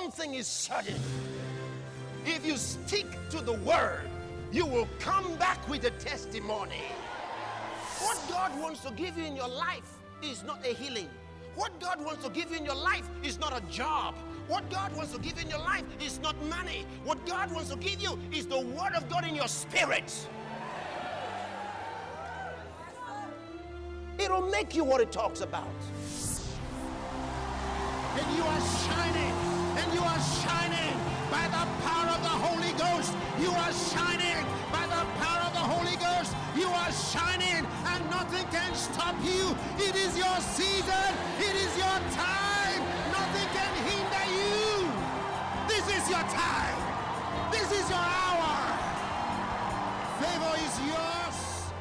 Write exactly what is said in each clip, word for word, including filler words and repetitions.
one thing is certain. If you stick to the word, you will come back with a testimony. What God wants to give you in your life is not a healing. What God wants to give you in your life is not a job. What God wants to give you in your life is not money. What God wants to give you is the word of God in your spirit. It'll make you what it talks about. And you are shining, and you are shining by the power of the Holy Ghost. You are shining by the power of the Holy Ghost. You are shining, and nothing can stop you. It is your season. It is your time. Nothing can hinder you. This is your time. This is your hour. Favor is yours.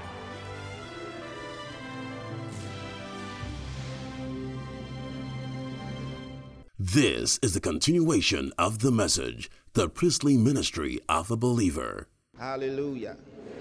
This is the continuation of the message, the priestly ministry of a believer. Hallelujah.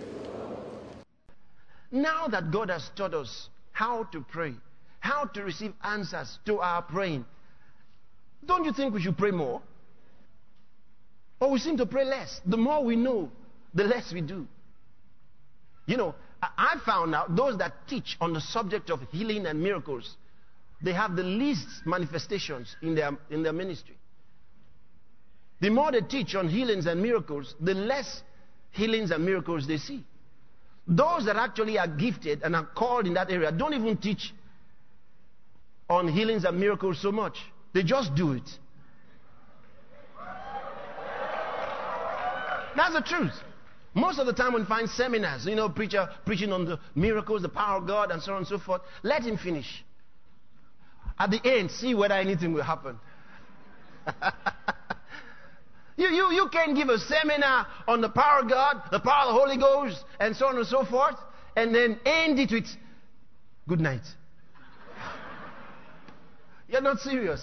Now that God has taught us how to pray, how to receive answers to our praying, don't you think we should pray more? Or we seem to pray less. The more we know, the less we do. You know, I found out those that teach on the subject of healing and miracles, they have the least manifestations in their, in their ministry. The more they teach on healings and miracles, the less healings and miracles they see. Those that actually are gifted and are called in that area don't even teach on healings and miracles so much. They just do it. That's the truth. Most of the time when you find seminars, you know, preacher preaching on the miracles, the power of God, and so on and so forth, let him finish. At the end, see whether anything will happen. you, you, you can't give a seminar on the power of God, the power of the Holy Ghost, and so on and so forth, and then end it with, good night. You're not serious.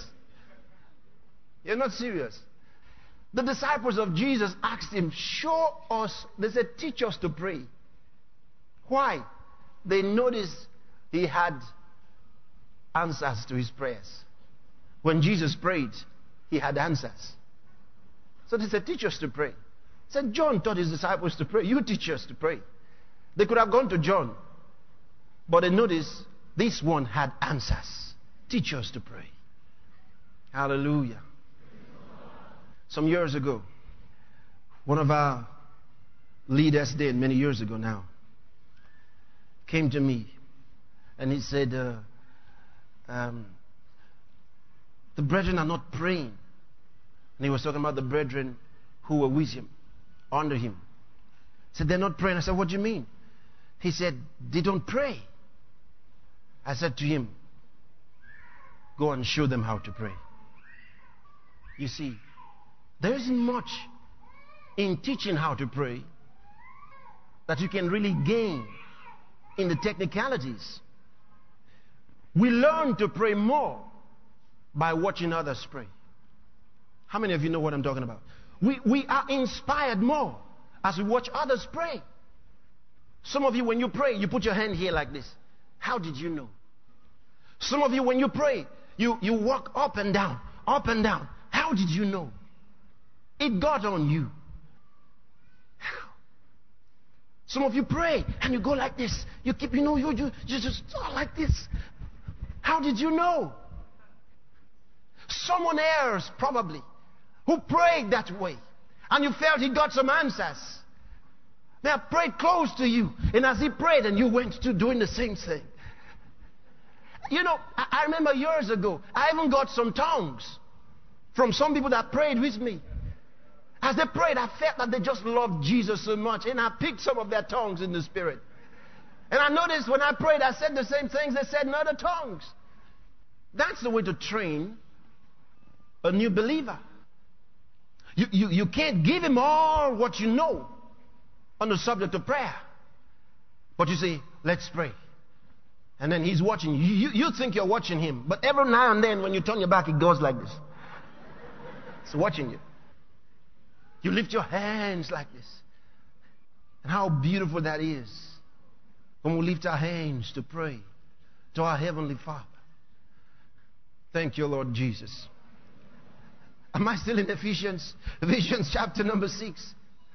You're not serious. The disciples of Jesus asked him, show us, they said, teach us to pray. Why? They noticed he had answers to his prayers. When Jesus prayed, he had answers. So they said, teach us to pray. He said, John taught his disciples to pray. You teach us to pray. They could have gone to John, but they noticed this one had answers. Teach us to pray. Hallelujah. Some years ago, one of our leaders did, many years ago now, came to me and he said, uh, um, the brethren are not praying. And he was talking about the brethren who were with him, under him. He said, they're not praying. I said, what do you mean? He said, they don't pray. I said to him, go and show them how to pray. You see, there isn't much in teaching how to pray that you can really gain in the technicalities. We learn to pray more by watching others pray. How many of you know what I'm talking about? We, we are inspired more as we watch others pray. Some of you, when you pray, you put your hand here like this. How did you know? Some of you, when you pray, you, you walk up and down, up and down. How did you know? It got on you. How? Some of you pray and you go like this. You keep, you know, you, you, you just oh, like this. How did you know? Someone else probably who prayed that way and you felt he got some answers. They have prayed close to you, and as he prayed and you went to doing the same thing. You know, I, I remember years ago, I even got some tongues from some people that prayed with me. As they prayed, I felt that they just loved Jesus so much, and I picked some of their tongues in the spirit. And I noticed when I prayed, I said the same things they said in other tongues. That's the way to train a new believer. You, you, you can't give him all what you know on the subject of prayer. But you say, let's pray. And then he's watching you. You, you think you're watching him. But every now and then when you turn your back, it goes like this. It's watching you. You lift your hands like this. And how beautiful that is when we lift our hands to pray to our Heavenly Father. Thank you, Lord Jesus. Am I still in Ephesians? Ephesians chapter number six.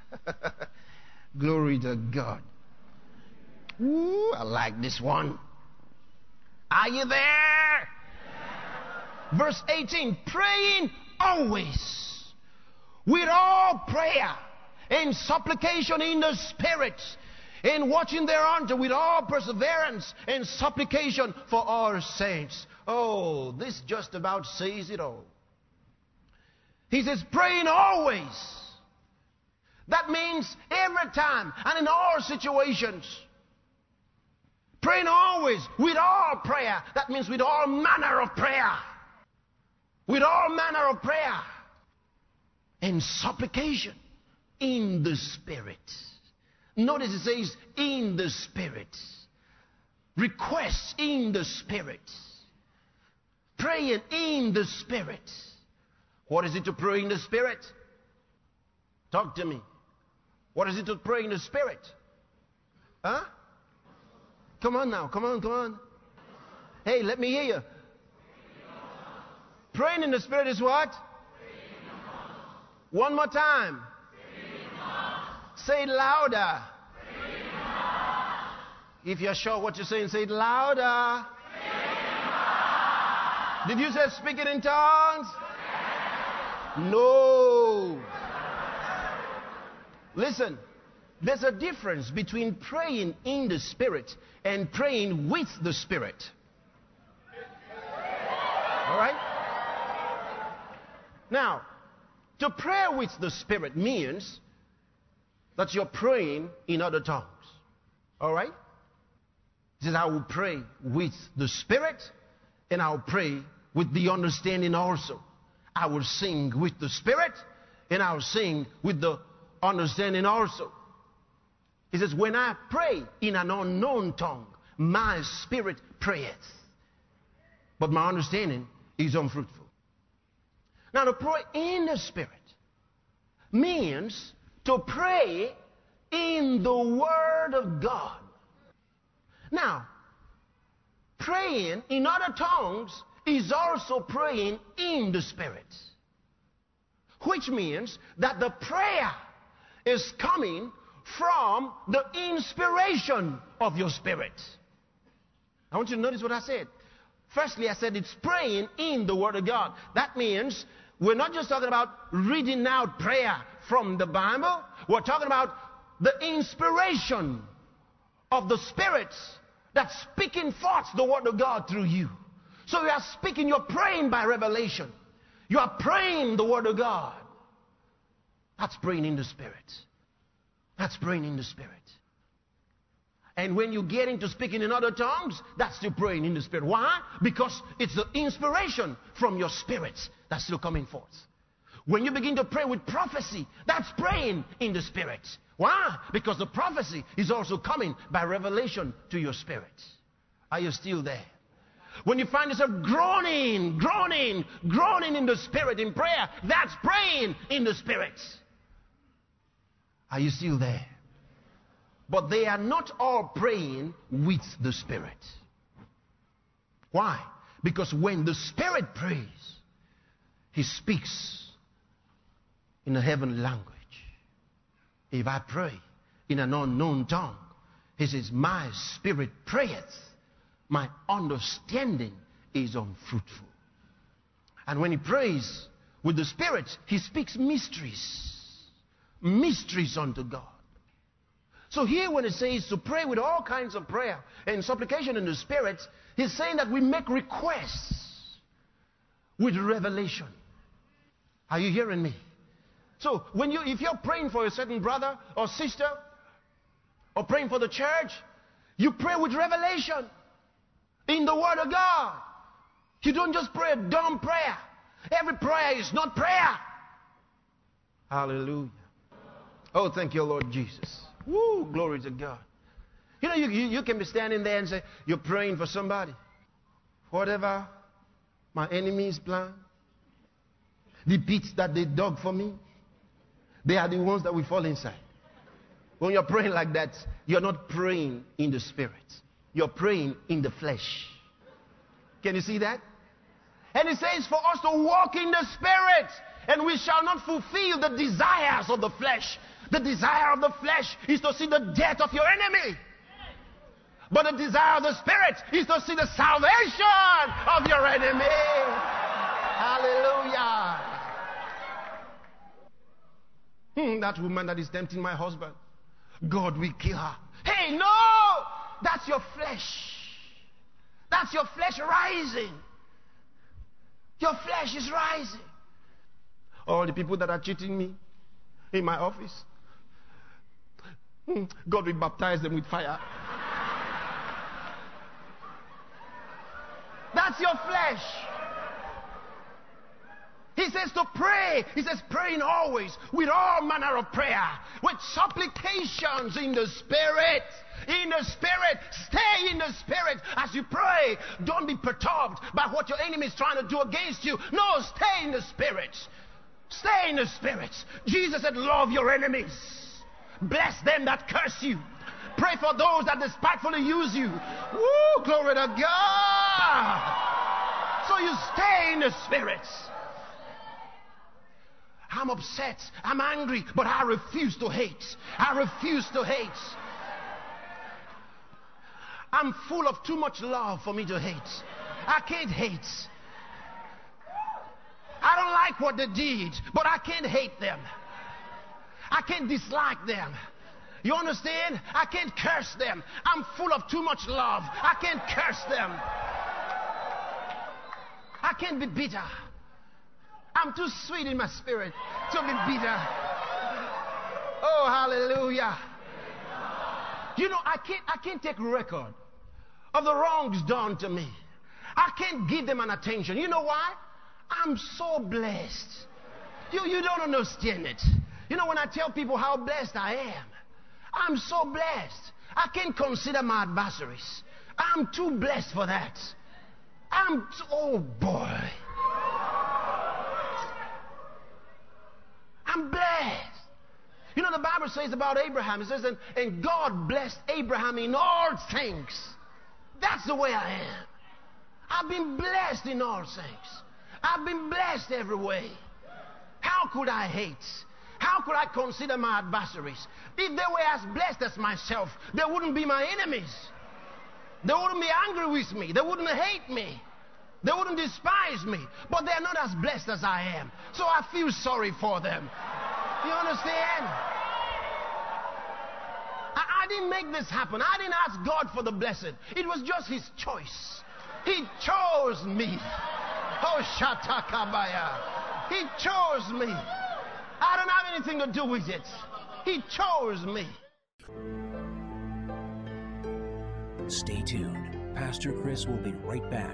Glory to God. Ooh, I like this one. Are you there? Verse eighteen, praying always with all prayer and supplication in the Spirit, and watching thereunto with all perseverance and supplication for our saints. Oh, this just about says it all. He says, praying always. That means every time and in all situations. Praying always with all prayer. That means with all manner of prayer. With all manner of prayer. And supplication in the Spirit. Notice it says in the Spirit. Requests in the Spirit. Praying in the Spirit. What is it to pray in the Spirit? Talk to me. What is it to pray in the Spirit? Huh? Come on now. Come on, come on. Hey, let me hear you. Praying in the Spirit is what? One more time. Say it louder. If you're sure what you're saying, say it louder. Did you say speak it in tongues? No. Listen, there's a difference between praying in the Spirit and praying with the Spirit. All right? Now, to pray with the Spirit means that you're praying in other tongues. All right? He says, I will pray with the Spirit, and I'll pray with the understanding also. I will sing with the Spirit, and I'll sing with the understanding also. He says, when I pray in an unknown tongue, my spirit prayeth, but my understanding is unfruitful. Now, to pray in the Spirit means to pray in the Word of God. Now, praying in other tongues is also praying in the Spirit, which means that the prayer is coming from the inspiration of your spirit. I want you to notice what I said. Firstly, I said it's praying in the Word of God. That means we're not just talking about reading out prayer from the Bible. We're talking about the inspiration of the Spirit that's speaking forth the Word of God through you. So you are speaking, you're praying by revelation. You are praying the Word of God. That's praying in the Spirit. That's praying in the Spirit. And when you get into speaking in other tongues, that's still praying in the Spirit. Why? Because it's the inspiration from your spirit that's still coming forth. When you begin to pray with prophecy, that's praying in the Spirit. Why? Because the prophecy is also coming by revelation to your spirit. Are you still there? When you find yourself groaning, groaning, groaning in the Spirit in prayer, that's praying in the Spirit. Are you still there? But they are not all praying with the Spirit. Why? Because when the Spirit prays, He speaks in a heavenly language. If I pray in an unknown tongue, He says, my spirit prayeth, my understanding is unfruitful. And when He prays with the Spirit, He speaks mysteries. Mysteries unto God. So here when it says to pray with all kinds of prayer and supplication in the Spirit, He's saying that we make requests with revelation. Are you hearing me? So when you, if you're praying for a certain brother or sister, or praying for the church, you pray with revelation in the Word of God. You don't just pray a dumb prayer. Every prayer is not prayer. Hallelujah. Oh, thank you, Lord Jesus. Woo, glory to God. You know, you, you, you can be standing there and say, you're praying for somebody. Whatever my enemies plan, the pits that they dug for me, they are the ones that will fall inside. When you're praying like that, you're not praying in the Spirit. You're praying in the flesh. Can you see that? And it says for us to walk in the Spirit. And we shall not fulfill the desires of the flesh. The desire of the flesh is to see the death of your enemy. But the desire of the Spirit is to see the salvation of your enemy. Hallelujah. Hmm, that woman that is tempting my husband, God will kill her. Hey, no! That's your flesh. That's your flesh rising. Your flesh is rising. All the people that are cheating me in my office, hmm, God will baptize them with fire. That's your flesh. He says to pray. He says praying always with all manner of prayer, with supplications in the Spirit. In the Spirit. Stay in the Spirit as you pray. Don't be perturbed by what your enemy is trying to do against you. No, stay in the Spirit. Stay in the Spirit. Jesus said, love your enemies. Bless them that curse you. Pray for those that despitefully use you. Woo, glory to God. So you stay in the Spirit. I'm upset. I'm angry. But I refuse to hate. I refuse to hate. I'm full of too much love for me to hate. I can't hate. I don't like what they did, but I can't hate them. I can't dislike them. You understand? I can't curse them. I'm full of too much love. I can't curse them. I can't be bitter. I'm too sweet in my spirit to be bitter. Oh, hallelujah. You know, I can't, I can't take record of the wrongs done to me. I can't give them an attention. You know why? I'm so blessed. You, you don't understand it. You know, when I tell people how blessed I am, I'm so blessed. I can't consider my adversaries. I'm too blessed for that. I'm too, oh boy. I'm blessed. You know, the Bible says about Abraham, it says, and, and God blessed Abraham in all things. That's the way I am. I've been blessed in all things. I've been blessed every way. How could I hate? How could I consider my adversaries? If they were as blessed as myself, they wouldn't be my enemies. They wouldn't be angry with me. They wouldn't hate me. They wouldn't despise me. But they're not as blessed as I am. So I feel sorry for them. You understand? I, I didn't make this happen. I didn't ask God for the blessing. It was just His choice. He chose me. Oh, Shatakabaya. He chose me. I don't have anything to do with it. He chose me. Stay tuned. Pastor Chris will be right back.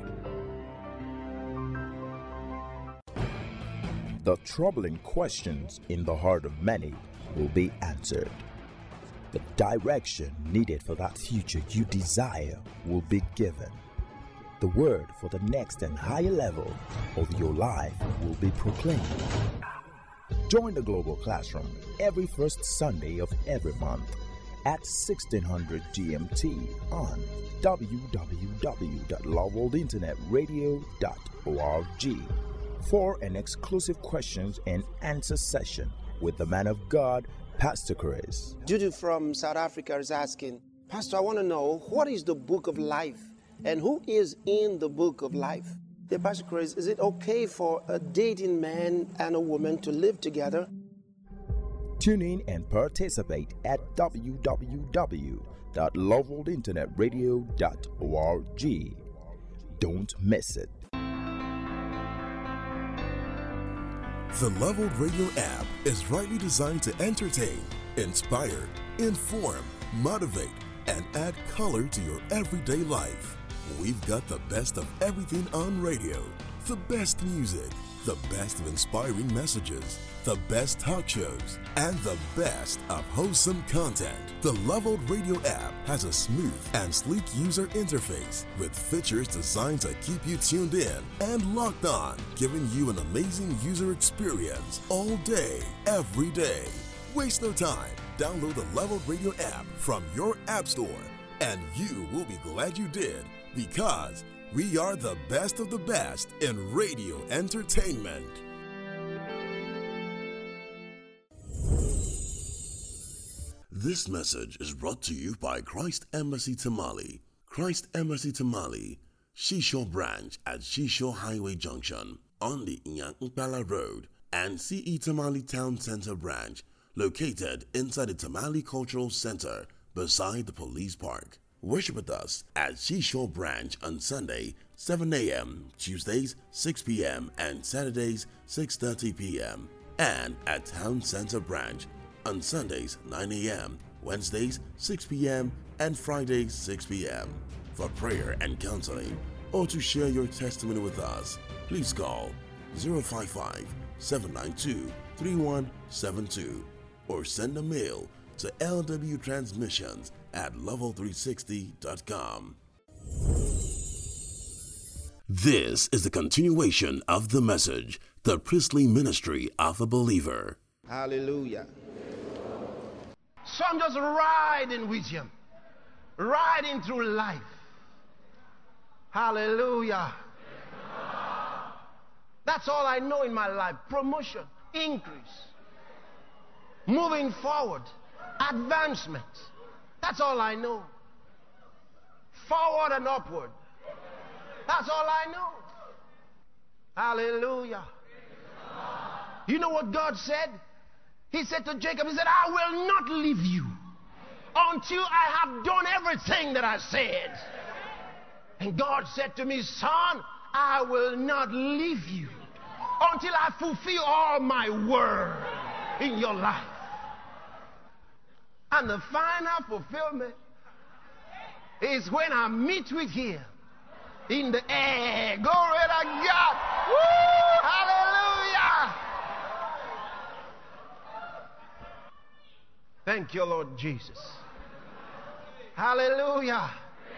The troubling questions in the heart of many will be answered. The direction needed for that future you desire will be given. The word for the next and higher level of your life will be proclaimed. Join the Global Classroom every first Sunday of every month at sixteen hundred G M T on w w w dot love world internet radio dot org for an exclusive questions and answer session with the man of God, Pastor Chris. Judy from South Africa is asking, Pastor, I want to know, what is the book of life and who is in the book of life? Yeah, Pastor Chris, is it okay for a dating man and a woman to live together? Tune in and participate at w w w dot love world internet radio dot org. Don't miss it. The Leveled Radio app is rightly designed to entertain, inspire, inform, motivate, and add color to your everyday life. We've got the best of everything on radio, the best music, the best of inspiring messages, the best talk shows, and the best of wholesome content. The Leveled Radio app has a smooth and sleek user interface with features designed to keep you tuned in and locked on, giving you an amazing user experience all day, every day. Waste no time. Download the Leveled Radio app from your app store, and you will be glad you did, because we are the best of the best in radio entertainment. This message is brought to you by Christ Embassy Tamale. Christ Embassy Tamale, Seashore Branch at Seashore Highway Junction on the Nyankpala Road, and C E Tamale Town Center Branch, located inside the Tamale Cultural Center beside the police park. Worship with us at Seashore Branch on Sunday, seven a.m., Tuesdays, six p.m., and Saturdays, six thirty p.m., and at Town Center Branch on Sundays, nine a.m., Wednesdays, six p.m., and Fridays, six p.m. For prayer and counseling, or to share your testimony with us, please call zero five five, seven nine two, three one seven two or send a mail to L W Transmissions at level three sixty dot com. This is the continuation of the message, the priestly ministry of a believer. Hallelujah. So I'm just riding with him, riding through life. Hallelujah. That's all I know in my life. Promotion, increase, moving forward, advancement. That's all I know. Forward and upward. That's all I know. Hallelujah. You know what God said? He said to Jacob, he said, I will not leave you until I have done everything that I said. And God said to me, son, I will not leave you until I fulfill all my word in your life. And the final fulfillment is when I meet with him in the air. Glory to God. Woo! Hallelujah. Thank you, Lord Jesus. Hallelujah.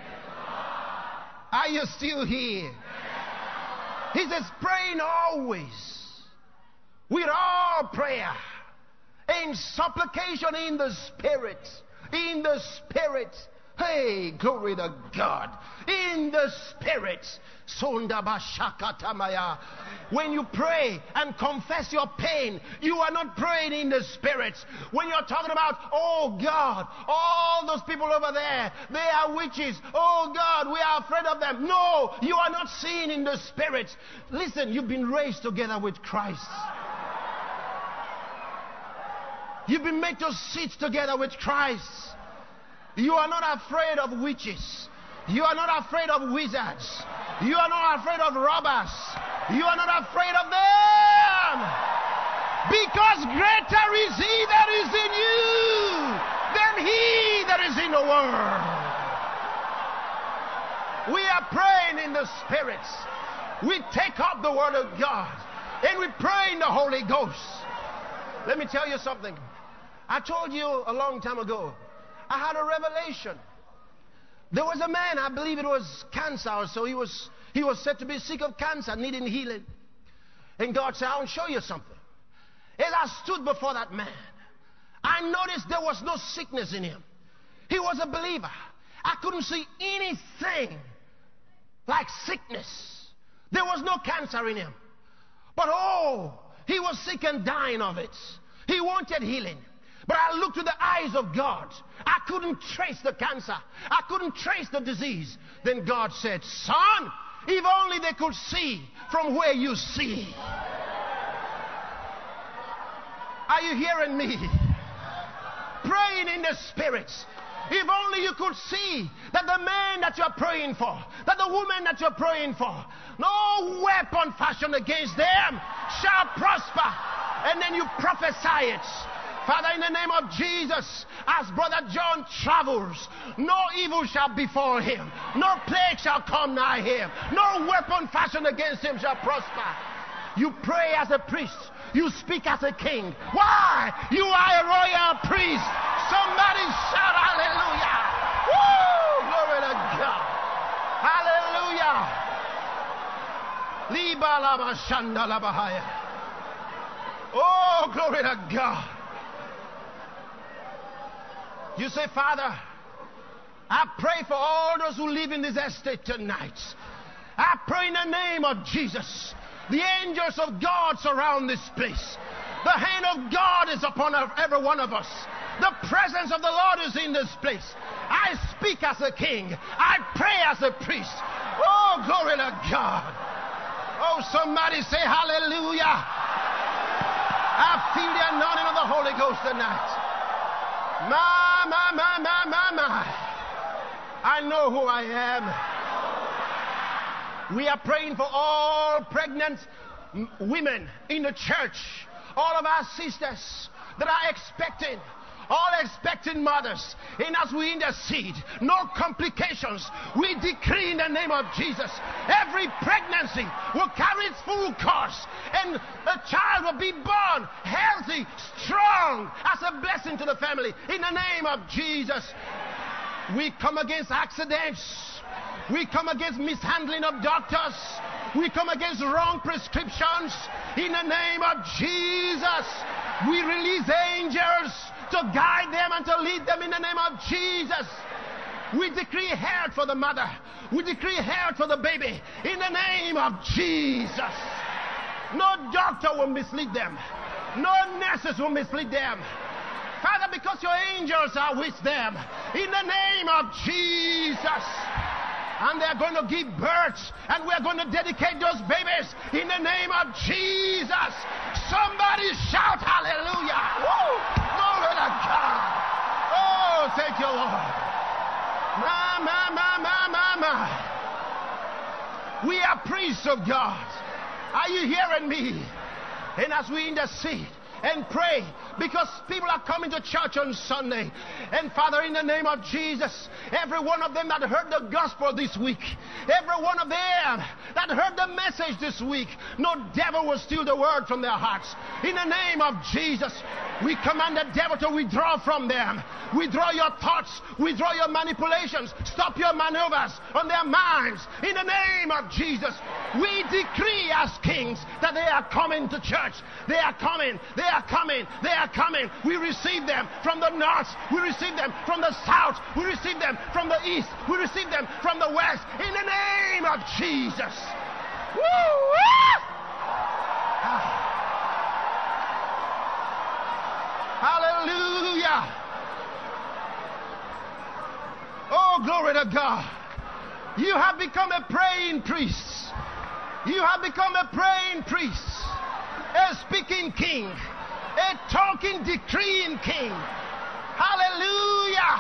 Are you still here? He says, praying always with all prayer in supplication in the Spirit. In the Spirit. Hey, glory to God. In the Spirit. When you pray and confess your pain, you are not praying in the Spirit. When you're talking about, oh God, all those people over there, they are witches. Oh God, we are afraid of them. No, you are not seeing in the Spirit. Listen, you've been raised together with Christ. You've been made to sit together with Christ. You are not afraid of witches. You are not afraid of wizards. You are not afraid of robbers. You are not afraid of them. Because greater is he that is in you than he that is in the world. We are praying in the Spirit. We take up the Word of God and we pray in the Holy Ghost. Let me tell you something. I told you a long time ago, I had a revelation. There was a man, I believe it was cancer, so he was he was said to be sick of cancer, needing healing. And God said, I'll show you something. As I stood before that man, I noticed there was no sickness in him. He was a believer. I couldn't see anything like sickness. There was no cancer in him. But oh, he was sick and dying of it. He wanted healing. But I looked to the eyes of God. I couldn't trace the cancer. I couldn't trace the disease. Then God said, son, if only they could see from where you see. Are you hearing me? Praying in the Spirit. If only you could see that the man that you're praying for, that the woman that you're praying for, no weapon fashioned against them shall prosper. And then you prophesy it. Father, in the name of Jesus, as Brother John travels, no evil shall befall him. No plague shall come nigh him. No weapon fashioned against him shall prosper. You pray as a priest. You speak as a king. Why? You are a royal priest. Somebody shout hallelujah. Woo! Glory to God. Hallelujah. Liba laba shanda laba haya. Oh, glory to God. You say, Father, I pray for all those who live in this estate tonight. I pray in the name of Jesus. The angels of God surround this place. The hand of God is upon every one of us. The presence of the Lord is in this place. I speak as a king. I pray as a priest. Oh, glory to God. Oh, somebody say hallelujah. I feel the anointing of the Holy Ghost tonight. My, my, my, my, my, my. I know who I am. We are praying for all pregnant women in the church. All of our sisters that are expecting. All expecting mothers. And as we intercede, no complications. We decree in the name of Jesus, every pregnancy will carry its full course, and a child will be born healthy, strong, as a blessing to the family. In the name of Jesus, we come against accidents. We come against mishandling of doctors. We come against wrong prescriptions. In the name of Jesus, we release angels to guide them and to lead them in the name of Jesus. We decree health for the mother. We decree health for the baby in the name of Jesus. No doctor will mislead them. No nurses will mislead them. Father, because your angels are with them in the name of Jesus. And they're going to give birth, and we're going to dedicate those babies in the name of Jesus. Somebody shout hallelujah. Woo! Glory to God. Oh, thank you, Lord. My, my, my, my, my, my. We are priests of God. Are you hearing me? And as we intercede and pray, because people are coming to church on Sunday. And Father, in the name of Jesus, every one of them that heard the gospel this week, every one of them that heard the message this week, no devil will steal the word from their hearts. In the name of Jesus, we command the devil to withdraw from them. Withdraw your thoughts, withdraw your manipulations, stop your maneuvers on their minds. In the name of Jesus, we decree as kings that they are coming to church. They are coming, they are coming, they are coming. We receive them from the north, we receive them from the south, we receive them from the east, we receive them from the west. In the name of Jesus. Woo! Ah. Hallelujah. Oh, glory to God. You have become a praying priest. You have become a praying priest, a speaking king, a talking, decreeing king. Hallelujah.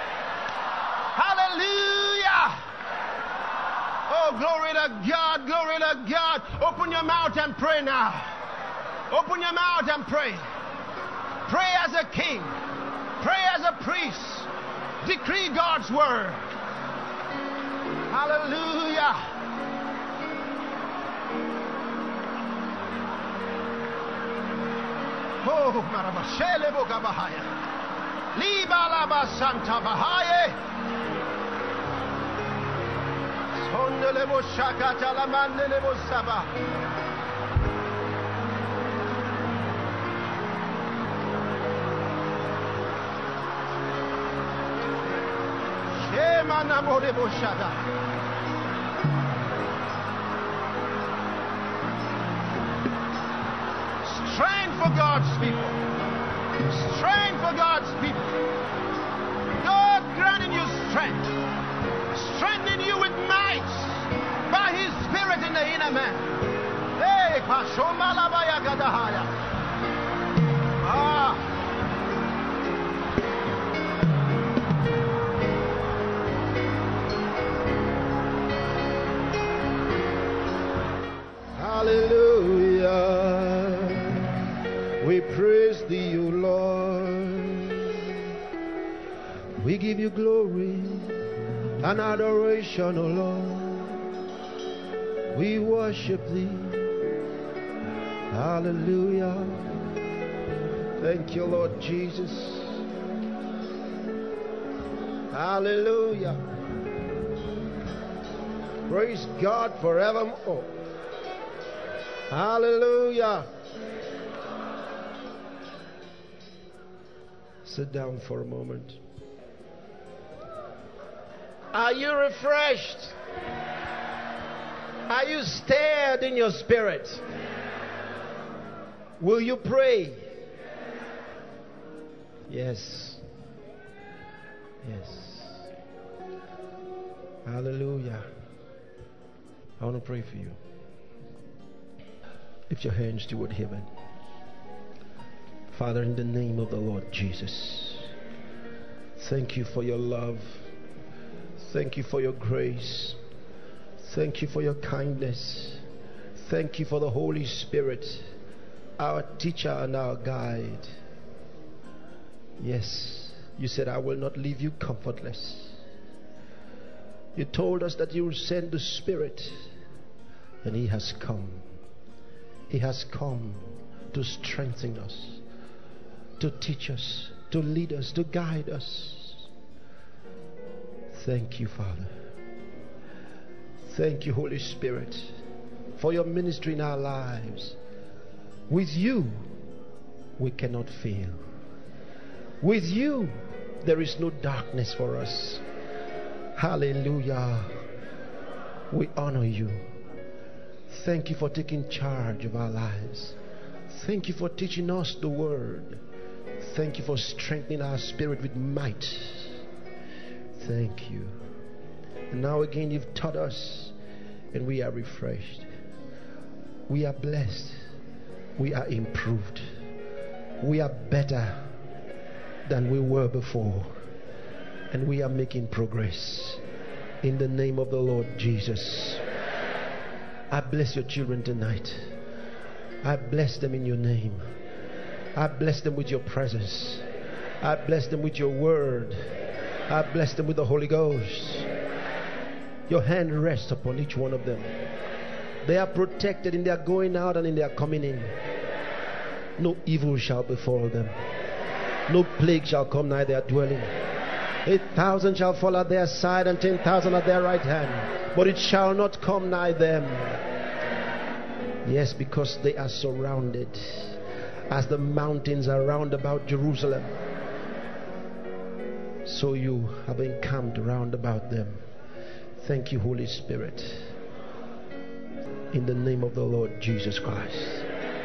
Hallelujah. Oh, glory to God, glory to God. Open your mouth and pray now. Open your mouth and pray. Pray as a king. Pray as a priest. Decree God's word. Hallelujah. Oh, Marabashele Boga Bahaya. Liba Laba Santa Bahaya. Sondelebo Shakata Lamandelebo Saba. Strength for God's people. Strength for God's people. God granting you strength. Strengthening you with might by His Spirit in the inner man. Hey, Ah. Hallelujah. We praise thee, O Lord. We give you glory and adoration, O Lord. We worship thee. Hallelujah. Thank you, Lord Jesus. Hallelujah. Praise God forevermore. Hallelujah. Sit down for a moment. Are you refreshed? Are you stirred in your spirit? Will you pray? Yes. Yes. Hallelujah. I want to pray for you. Lift your hands toward heaven. Father, in the name of the Lord Jesus, thank you for your love. Thank you for your grace. Thank you for your kindness. Thank you for the Holy Spirit, our teacher and our guide. Yes, you said, I will not leave you comfortless. You told us that you will send the Spirit, and He has come. He has come to strengthen us, to teach us, to lead us, to guide us. Thank you, Father. Thank you, Holy Spirit, for your ministry in our lives. With you, we cannot fail. With you, there is no darkness for us. Hallelujah. We honor you. Thank you for taking charge of our lives. Thank you for teaching us the word. Thank you for strengthening our spirit with might. Thank you. And now again, you've taught us, and we are refreshed. We are blessed. We are improved. We are better than we were before. And we are making progress. In the name of the Lord Jesus. I bless your children tonight. I bless them in your name. I bless them with your presence. I bless them with your word. I bless them with the Holy Ghost. Your hand rests upon each one of them. They are protected in their going out and in their coming in. No evil shall befall them. No plague shall come nigh their dwelling. Eight thousand shall fall at their side and ten thousand at their right hand, but it shall not come nigh them. Yes, because they are surrounded as the mountains are round about Jerusalem. So you have encamped round about them. Thank you, Holy Spirit. In the name of the Lord Jesus Christ.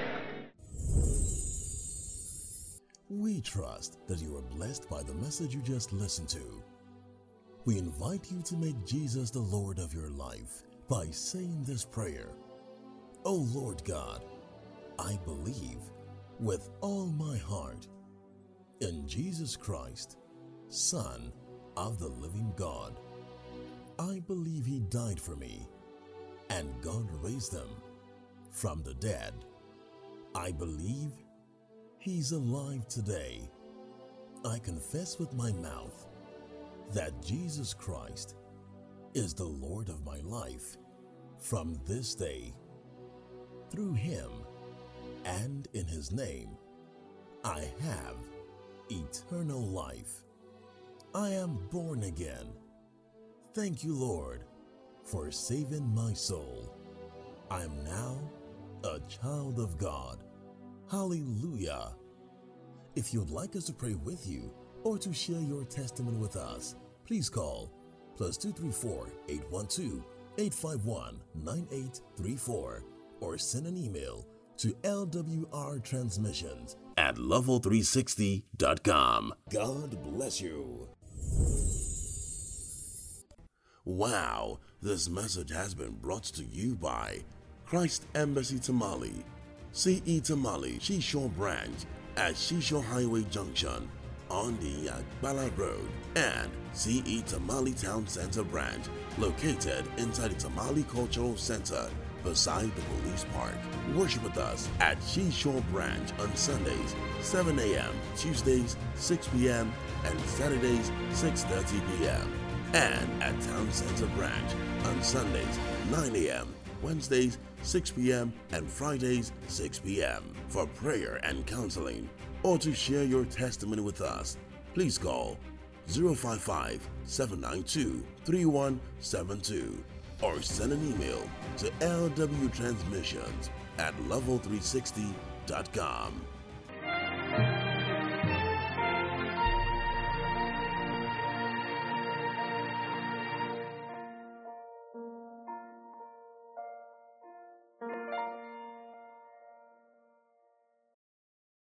We trust that you are blessed by the message you just listened to. We invite you to make Jesus the Lord of your life by saying this prayer. Oh Lord God, I believe with all my heart in Jesus Christ, Son of the living God. I believe He died for me, and God raised Him from the dead. I believe He's alive today. I confess with my mouth that Jesus Christ is the Lord of my life from this day. Through Him and in His name, I have eternal life. I am born again. Thank you, Lord, for saving my soul. I am now a child of God. Hallelujah. If you'd like us to pray with you or to share your testimony with us, please call plus two three four, eight one two, eight five one, nine eight three four or send an email to L W R transmissions at level three sixty dot com. God bless you. Wow, this message has been brought to you by Christ Embassy Tamale, C E Tamale Seashore Branch at Seashore Highway Junction on the Akbala Road, and C E Tamale Town Center Branch located inside the Tamale Cultural Center beside the police park. Worship with us at Seashore Branch on Sundays seven a m, Tuesdays six p m and Saturdays six thirty p m and at Town Center Branch on Sundays nine a m, Wednesdays six p m and Fridays six p m For prayer and counseling or to share your testimony with us, please call zero five five, seven nine two, three one seven two or send an email to L W Transmissions at level three sixty dot com.